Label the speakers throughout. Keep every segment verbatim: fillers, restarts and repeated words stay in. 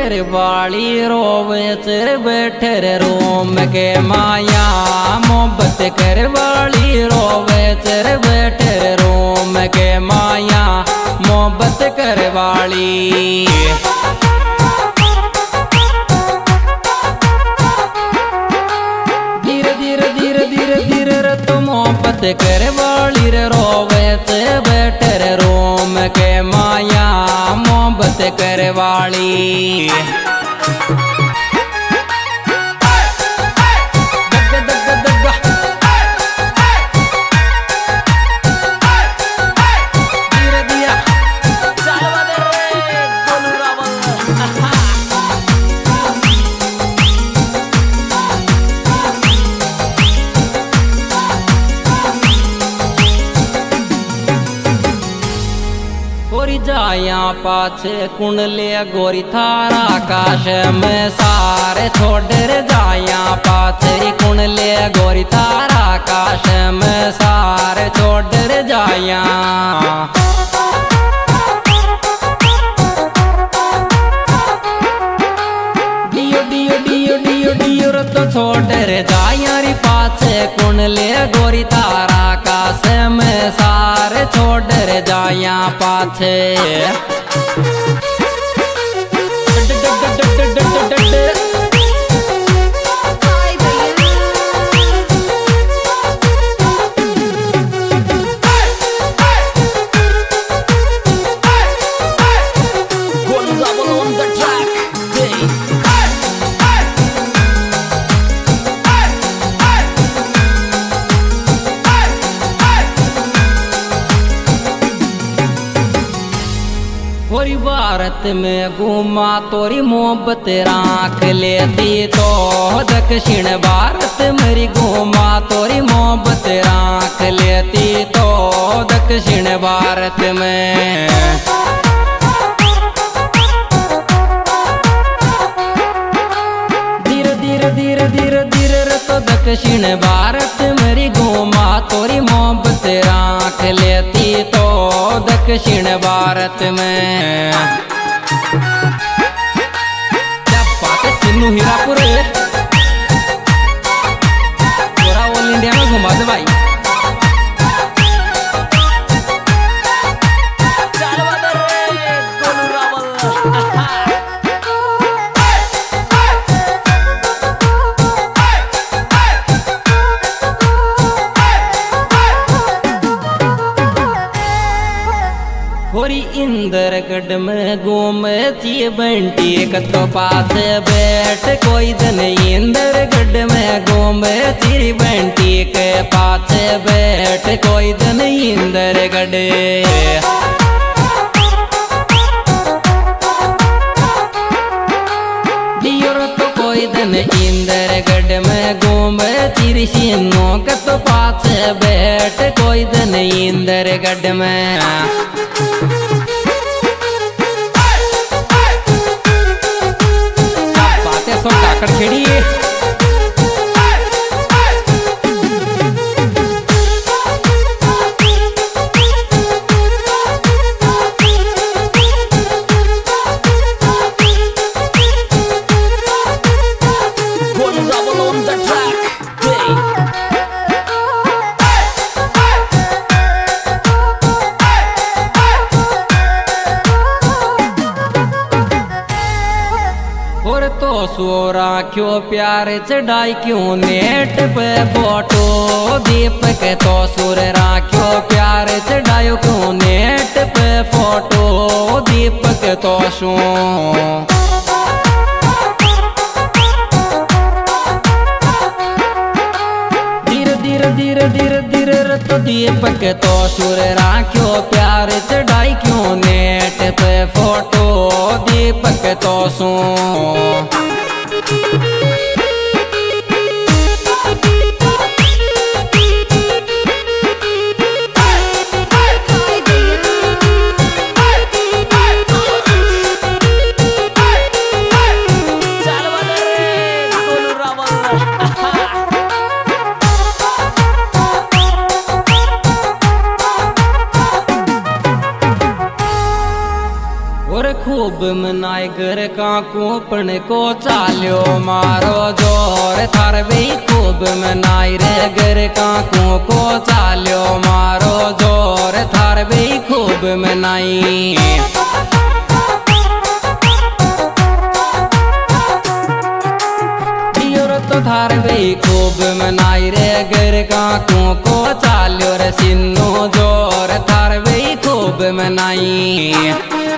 Speaker 1: कर वाली रोवे च बैठे रे रोम के माया मोहब्बत कर वाली रोवे च बैठे रे रोम के माया मोहब्बत कर वाली। धीरे धीरे धीरे धीरे धीरे रे तो मोहब्बत कर वाली रे रोवे च बैठे रे रोम के माया मोहब्बत कर वाली। गोरी जाया पाछे कुंडले गोरी थारा आकाश में सारे छोड़ रे जाया पाछे कुंडले गोरी थारा आकाश में सारे छोड़ रे जाया। डियो डियो डियो डियो डियो रे तो छोड़ रे जाया री पाछे कुंडले गोरी थारा आकाश में सारे छोड़ रे जाया पाछे। गोरी भारत में घूमा तोरी मोहब्बत राख लेती तो दक्षिण भारत मेरी घूमा तोरी मोहब्बत राख लेती तो दक्षिण भारत में। धीरे धीरे धीरे धीरे धीरे रे तो दक्षिण भारत मेरी घूमा तोरी मोहब्बत राख लेती तो दक्षिण भारत में। क्या बात है सिन्नू हीरापुर पूरा ऑल इंडिया में घुमा दे भाई। गोरी इंदरगढ़ में घूमे ची बंटी कतो पास बैठ कोई दिन इंदरगढ़ में घूमे ची बंटी के पास बैठ कोई दिन इंदरगढ़। तो कोई दिन इंदरगढ़ में घूमे ची सिन्नो कतो पास बैठ कोई दिन इंदरगढ़ में। काकड़ खेड़ी तो सोरा क्यों प्यार चढ़ाई क्यों नेट पे फोटो दीपक तो सुर राख्यो प्यार चढ़ायो क्यों नेट पे फोटो दीपक तो शू। धीरे धीरे धीरे धीरे धीरे तो दीपक तो सुर राख्यो प्यार चढ़ाई क्यों नेट पे फोटो दीपक तो शू। और खूब मनाए घर का कोपण को चाल्यो मारो जोर थार भी खूब मनाई रे घर का को चाल्यो मारो जोर थार भी खूब मनाई। तो थार भी खूब मनाई रे घर का को चाल्यो रे सिन्नो जोर थार भी खूब मनाई।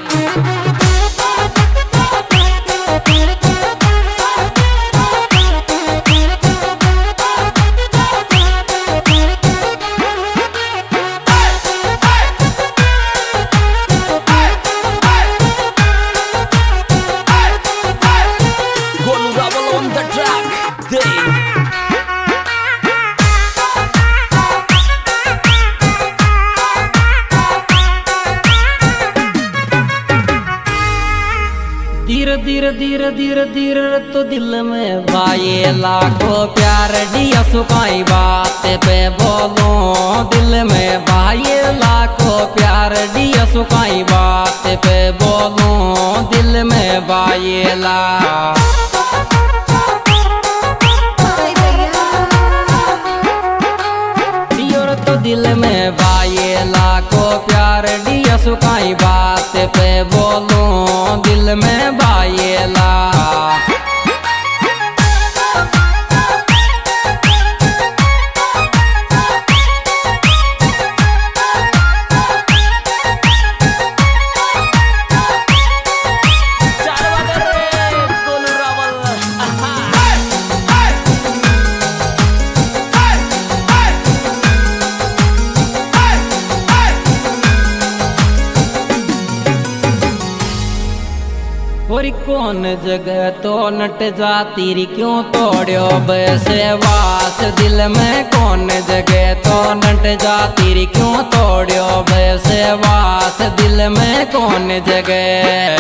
Speaker 1: धीरे धीरे धीरे धीरे धीरे तो दिल में भाई लाखों प्यार दिया सुखाई बात पे बोलो दिल में भाई लाखों प्यार दिया सुखाई बात पे बोलो दिल में भाई ला। तो दिल में भाई लाखों प्यार दिया सुखाई बात पे बोलो दिल में भाई ला। और कौन जगह तो नट जाती री क्यों तोड़ो बैसे वास दिल में कौन जगह तो नट जाती री क्यों तोड़ो बैसे वास दिल में कौन जगह।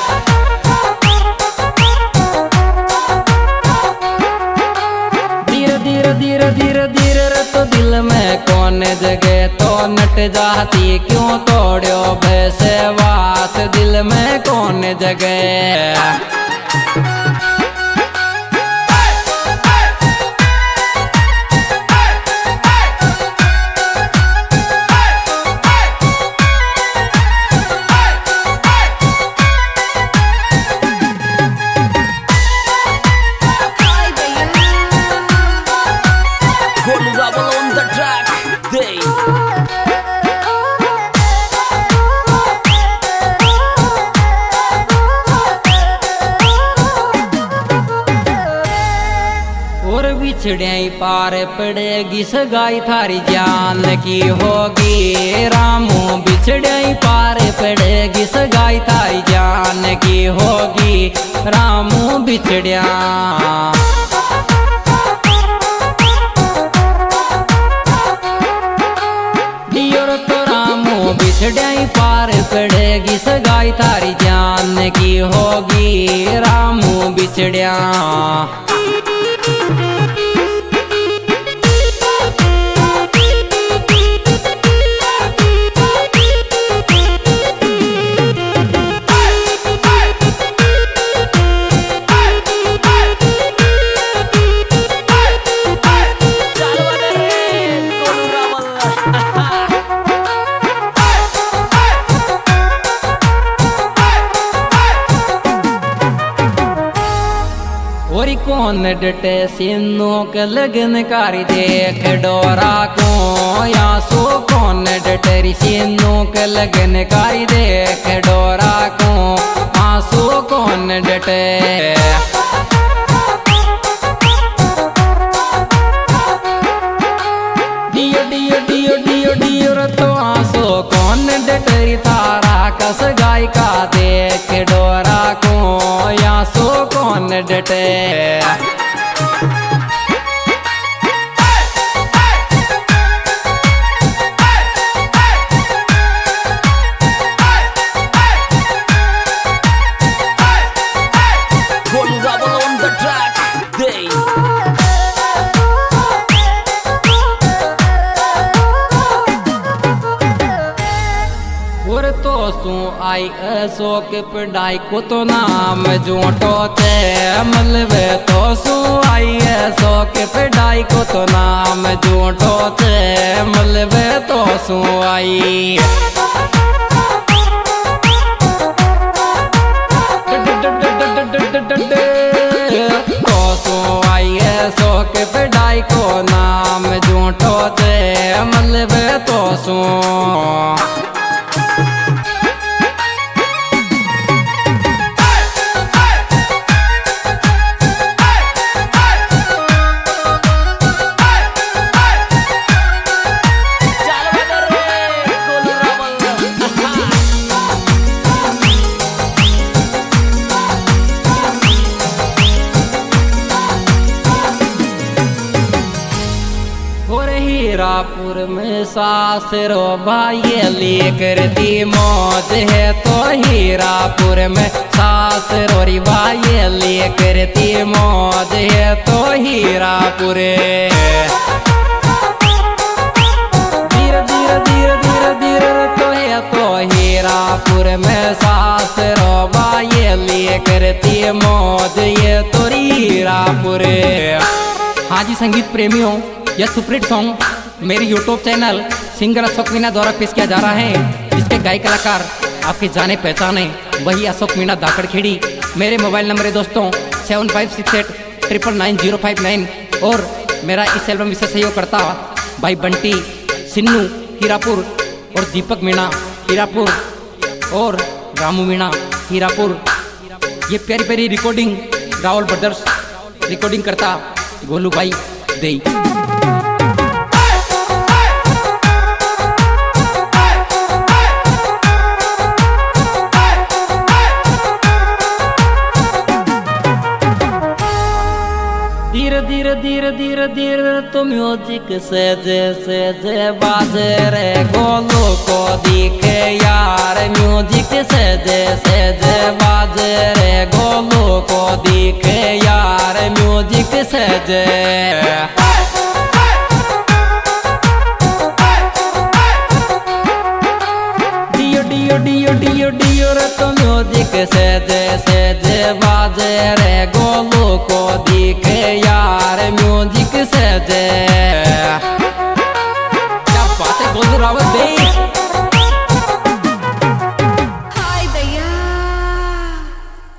Speaker 1: धीरे धीरे धीरे धीरे धीरे तो दिल में कौन जगह तो नट जाती क्यों तोड़ो बैसे वास दिल में कौन जगह। बिछड़ाई पार पड़ेगी सगाई थारी जान की होगी रामू बिछड़ाई पार पड़ेगी सगाई थारी जान की होगी रामू बिछड़िया। तो रामू बिछड़ाई पार पड़ेगी सगाई थारी जान की होगी रामू बिछड़िया। और कौन डटे सिन्नो के लगन कारी देख डोरा को या सो कौन डटे सिन्नो के लगन कारी देख डोरा को आंसू कौन डटे। डियो डियो डियो डियो डियो तो आंसू कौन डटे तारा कस गाय का देख डोरा को या सो कौन डटे। सू आई ऐसो के पढ़ाई को तो नाम जोटो थे मलबे तो सू आई ऐसो के पढ़ाई को तो नाम जोटो थे मलबे तो सू आई तो सू आई ऐसो के पढ़ाई को नाम जोटो थे मलबे तो सू हीरापुर में सासरो भाई लेकर दी मौज है तो हीरापुर में सासरो री भाई लेकर दी मौज है तो हीरापुर धीरे धीरे धीरे धीरे धीरे तो है तो हीरापुर में सासरो भाई लेकर दी मौज ये तो हीरापुर। हाँ जी संगीत प्रेमियों, यह सुपरहिट सॉन्ग मेरी YouTube channel singer Ashok Meena द्वारा पेश किया जा रहा है, जिसके गाय कलाकार आपके जाने पहचाने वही अशोक मीणा दाकड़खेड़ी। मेरे मोबाइल नंबर है दोस्तों seven five six eight triple nine zero five nine और मेरा इस एल्बम विशेष सहयोग करता भाई बंटी सिन्नू हीरापुर और दीपक मीणा हीरापुर और रामू मीणा हीरापुर। ये प्यारी प्यारी रिकॉर्डिंग राहुल ब्रदर्स रिकॉर्डिंग करता गोलू भाई दे। धीरे धीरे धीरे धीरे धीरे तो म्यूजिक से जैसे जे बाजे रे गोलू को दिखे यार, म्यूजिक से जैसे जे बाजे रे गोलू को दिखे यार, म्यूजिक से जे डियो डियो डियो डियो डियो रे तो म्यूजिक से जैसे जे बाजे रे गोलू को दिखे यार, म्यूजिक से जे क्या बात है गोलू रावत दे।